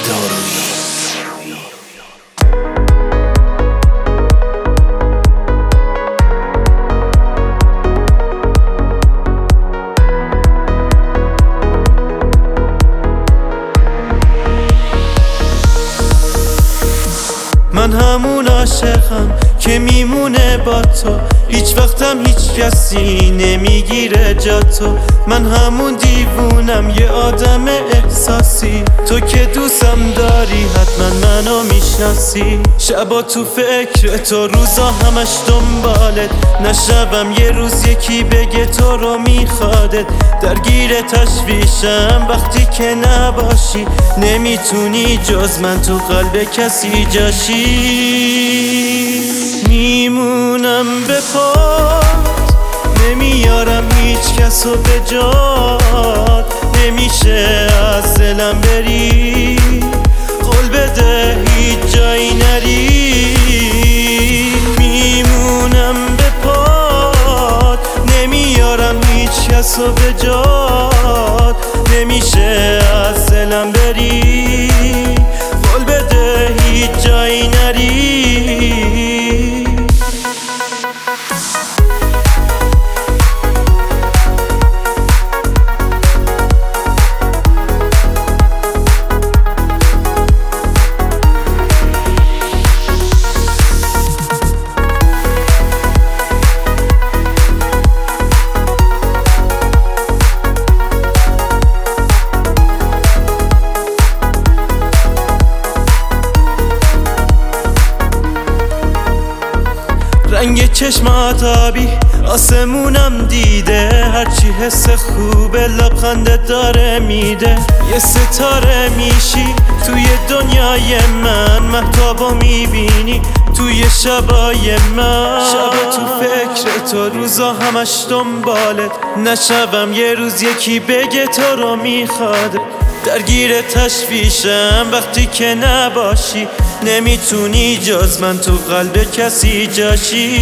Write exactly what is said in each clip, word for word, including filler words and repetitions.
من همون عاشقم که میمونه با تو، هیچ وقتم هیچ کسی نمیگیره جا تو. من همون دیوونم یه آدم احساسی، تو که دوستم داری حتما منو میشناسی. شبا تو فکر تو، روزا همش دنبالت، نشبم یه روز یکی بگه تو رو میخوادت. درگیر تشویشم وقتی که نباشی، نمیتونی جز من تو قلب کسی جاشی. میمونم به پات، نمیارم هیچ کسو به جات، نمیشه از دلم بری، قول بده هیچ جایی نری. میمونم به پات، نمیارم هیچ کسو به جات، نمیشه از دلم بری، قول بده هیچ جایی نری. رنگ چشمات آبی، آسمونم دیده، هرچی حس خوبه لبخنده داره میده. یه ستاره میشی توی دنیای من، مهتابو میبینی توی شبای من. شبا تو فکر تو، روزا همش دنبالت، نشبم یه روز یکی بگه تو رو میخواد. درگیر تشویشم وقتی که نباشی، نمیتونی جز من تو قلب کسی جاشی.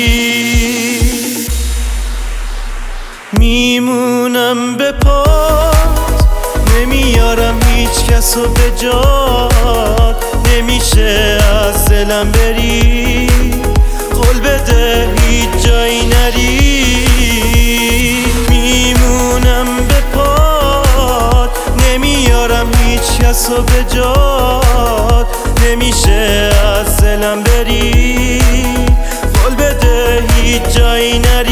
میمونم به پات، نمیارم هیچ کسو به جات، نمیشه از دلم بری، قول بده هیچ جایی نری. میمونم به پات، نمیارم هیچ کسو به جات، نمیشه از دلم بری، قول بده هیچ جایی نری.